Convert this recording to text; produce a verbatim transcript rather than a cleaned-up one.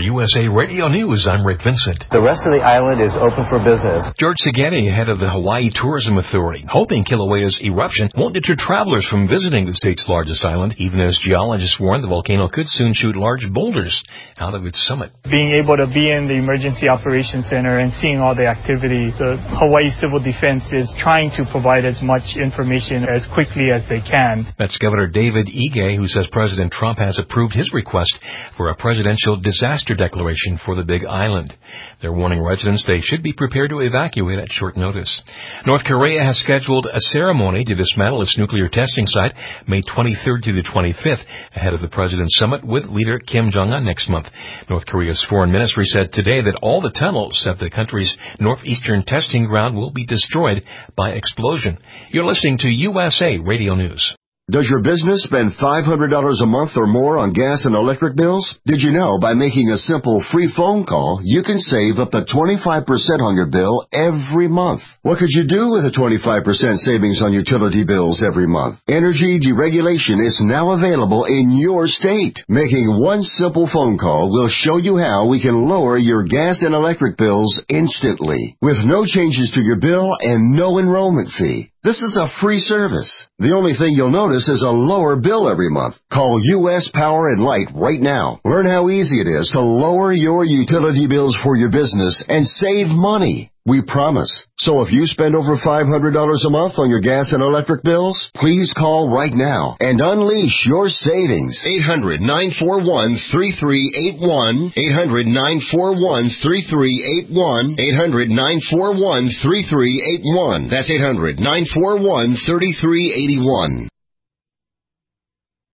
U S A Radio News, I'm Rick Vincent. The rest of the island is open for business. George Sagani, head of the Hawaii Tourism Authority, hoping Kilauea's eruption won't deter travelers from visiting the state's largest island, even as geologists warn the volcano could soon shoot large boulders out of its summit. Being able to be in the Emergency Operations Center and seeing all the activity, the Hawaii Civil Defense is trying to provide as much information as quickly as they can. That's Governor David Ige, who says President Trump has approved his request for a presidential disaster declaration for the Big Island. They're warning residents they should be prepared to evacuate at short notice. North Korea has scheduled a ceremony to dismantle its nuclear testing site May twenty-third through the twenty-fifth, ahead of the President's summit with leader Kim Jong-un next month. North Korea's foreign ministry said today that all the tunnels at the country's northeastern testing ground will be destroyed by explosion. You're listening to U S A Radio News. Does your business spend five hundred dollars a month or more on gas and electric bills? Did you know by making a simple free phone call, you can save up to twenty-five percent on your bill every month? What could you do with a twenty-five percent savings on utility bills every month? Energy deregulation is now available in your state. Making one simple phone call will show you how we can lower your gas and electric bills instantly, with no changes to your bill and no enrollment fee. This is a free service. The only thing you'll notice is a lower bill every month. Call U S Power and Light right now. Learn how easy it is to lower your utility bills for your business and save money. We promise. So if you spend over five hundred dollars a month on your gas and electric bills, please call right now and unleash your savings. eight hundred, nine four one, three three eight one. eight hundred, nine four one, three three eight one. eight hundred, nine four one, three three eight one. That's eight hundred, nine four one, three three eight one.